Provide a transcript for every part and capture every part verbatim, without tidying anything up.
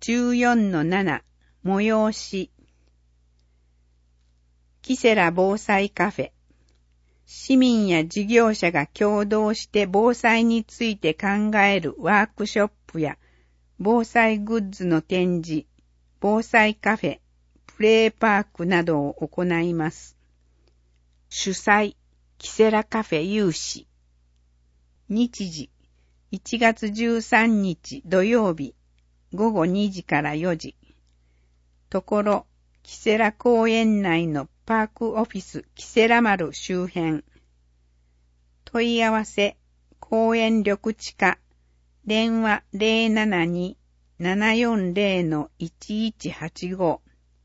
じゅうよんのなな 催しキセラ防災カフェ。市民や事業者が共同して防災について考えるワークショップや防災グッズの展示、防災カフェ、プレイパークなどを行います。主催、キセラカフェ有志。日時、いちがつじゅうさんにち土曜日、ごごにじからよじ。ところ、キセラ公園内のパークオフィスキセラ丸周辺。問い合わせ、公園緑地課、電話 ゼロななに ななよんゼロ のいちいちはちご。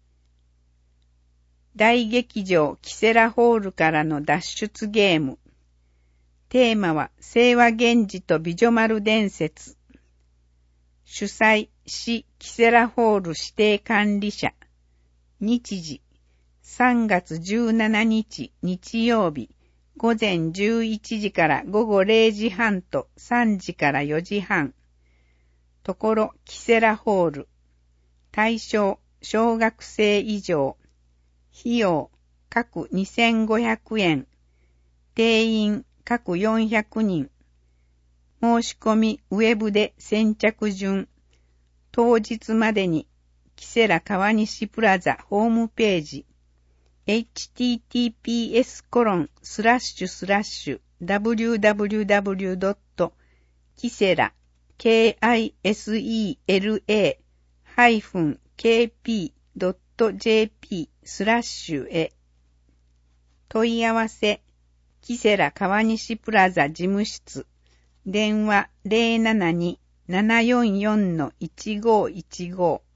大劇場キセラホールからの脱出ゲーム。テーマは清和源氏と美女丸伝説。主催、市キセラホール指定管理者。日時、さんがつじゅうしちにち日曜日、午前じゅういちじから午後れいじはんとさんじからよじはん。ところキセラホール。対象、小学生以上。費用、各にせんごひゃくえん。定員、各よんひゃくにん。申し込み、ウェブで先着順。当日までに、キセラ川西プラザホームページ。エイチティーティーピーエスコロンスラッシュスラッシュダブリューダブリューダブリュードットキセラ ケーアイエスイーエルエー ハイフン ケーピー ドット ジェーピー スラッシュへ。問い合わせ、キセラ川西プラザ事務室、電話 ゼロななに ななよんよんのいちごいちご。